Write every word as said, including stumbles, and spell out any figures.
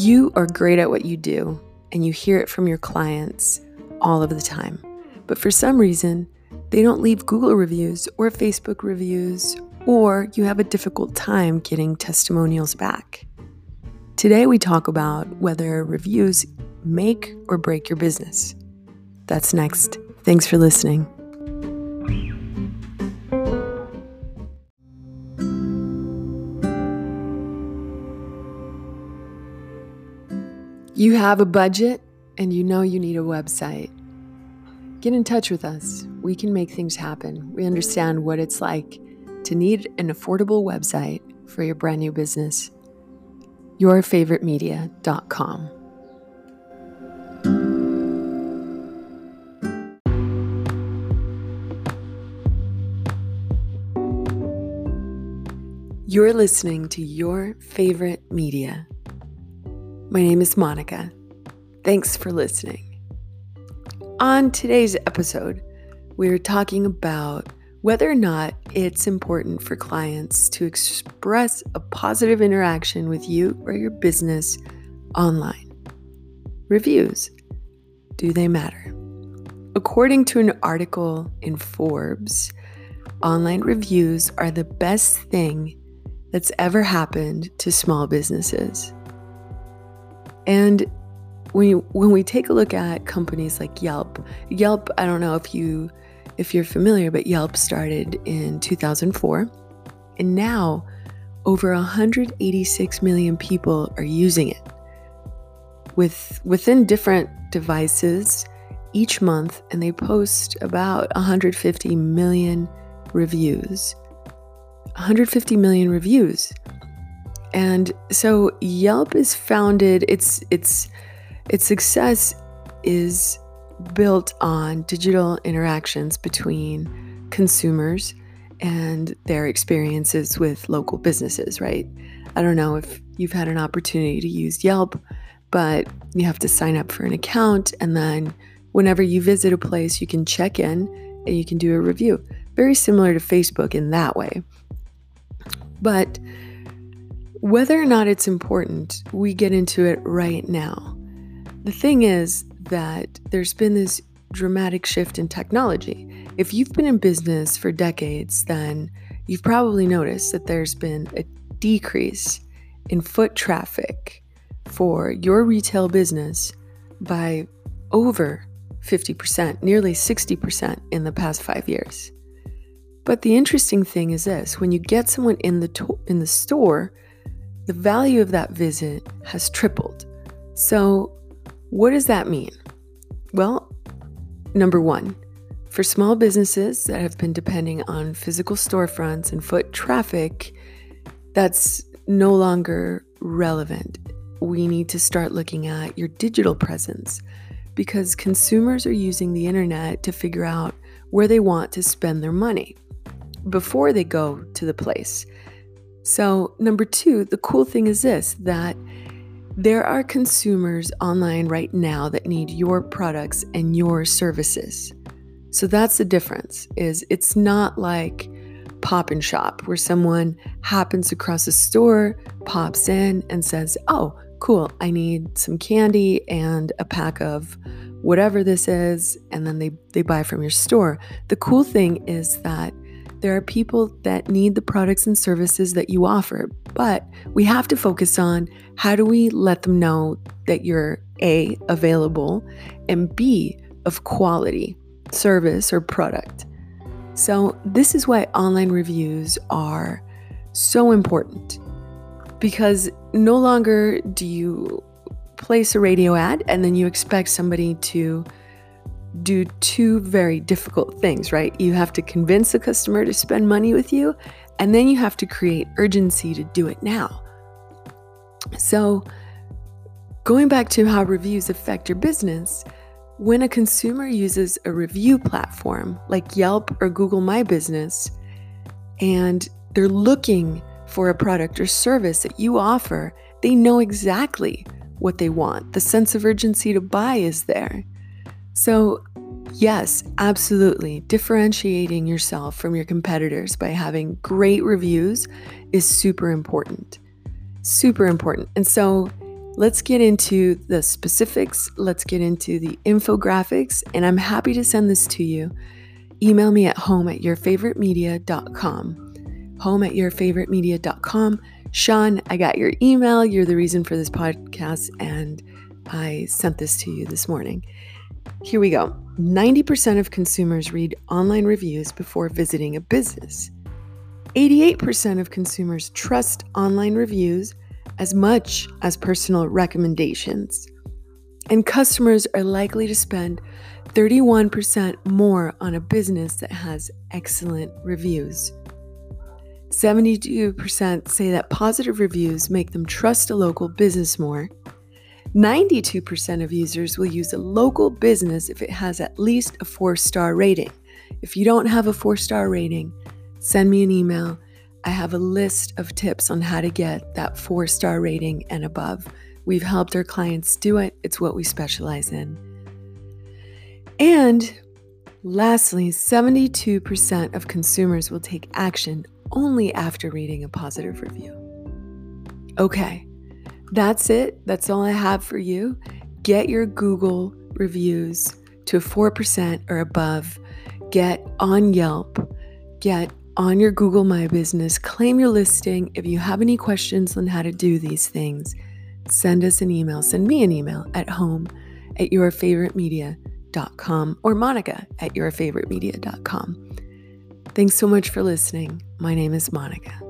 You are great at what you do, and you hear it from your clients all of the time. But for some reason, they don't leave Google reviews or Facebook reviews, or you have a difficult time getting testimonials back. Today, we talk about whether reviews make or break your business. That's next. Thanks for listening. You have a budget and you know you need a website. Get in touch with us. We can make things happen. We understand what it's like to need an affordable website for your brand new business. your favorite media dot com. You're listening to Your Favorite Media. My name is Monica. Thanks for listening. On today's episode, we're talking about whether or not it's important for clients to express a positive interaction with you or your business online. Reviews, do they matter? According to an article in Forbes, online reviews are the best thing that's ever happened to small businesses. And when you, when we take a look at companies like Yelp, Yelp, I don't know if you if you're familiar, but Yelp started in two thousand four, and now over one hundred eighty-six million people are using it. With within different devices each month, and they post about one hundred fifty million reviews. one hundred fifty million reviews. And so Yelp is founded, its its its success is built on digital interactions between consumers and their experiences with local businesses, right? I don't know if you've had an opportunity to use Yelp, but you have to sign up for an account, and then whenever you visit a place, you can check in and you can do a review. Very similar to Facebook in that way. But whether or not it's important, we get into it right now. The thing is that there's been this dramatic shift in technology. If you've been in business for decades, then you've probably noticed that there's been a decrease in foot traffic for your retail business by over fifty percent, nearly sixty percent in the past five years. But the interesting thing is this: when you get someone in the to- in the store, the value of that visit has tripled. So what does that mean? Well, number one, for small businesses that have been depending on physical storefronts and foot traffic, that's no longer relevant. We need to start looking at your digital presence, because consumers are using the internet to figure out where they want to spend their money before they go to the place. So number two, the cool thing is this, that there are consumers online right now that need your products and your services. So that's the difference, is it's not like Pop and Shop where someone happens across a store, pops in and says, oh, cool, I need some candy and a pack of whatever this is, and then they, they buy from your store. The cool thing is that there are people that need the products and services that you offer, but we have to focus on how do we let them know that you're A, available, and B, of quality service or product. So this is why online reviews are so important, because no longer do you place a radio ad and then you expect somebody to do two very difficult things, right? You have to convince the customer to spend money with you, and then you have to create urgency to do it now. So going back to how reviews affect your business, when a consumer uses a review platform like Yelp or Google My Business, and they're looking for a product or service that you offer, they know exactly what they want. The sense of urgency to buy is there. So yes, absolutely, differentiating yourself from your competitors by having great reviews is super important. Super important. And so let's get into the specifics. Let's get into the infographics, and I'm happy to send this to you. Email me at home at yourfavoritemedia dot com. Home at yourfavoritemedia dot com. Sean, I got your email. You're the reason for this podcast, and I sent this to you this morning. Here we go. ninety percent of consumers read online reviews before visiting a business. eighty-eight percent of consumers trust online reviews as much as personal recommendations. And customers are likely to spend thirty-one percent more on a business that has excellent reviews. seventy-two percent say that positive reviews make them trust a local business more. ninety-two percent of users will use a local business if it has at least a four-star rating. If you don't have a four-star rating, send me an email. I have a list of tips on how to get that four-star rating and above. We've helped our clients do it. It's what we specialize in. And lastly, seventy-two percent of consumers will take action only after reading a positive review. Okay, that's it. That's all I have for you. Get your Google reviews to four percent or above. Get on Yelp. Get on your Google My Business. Claim your listing. If you have any questions on how to do these things, send us an email. Send me an email at home at yourfavoritemedia dot com or Monica at yourfavoritemedia dot com. Thanks so much for listening. My name is Monica.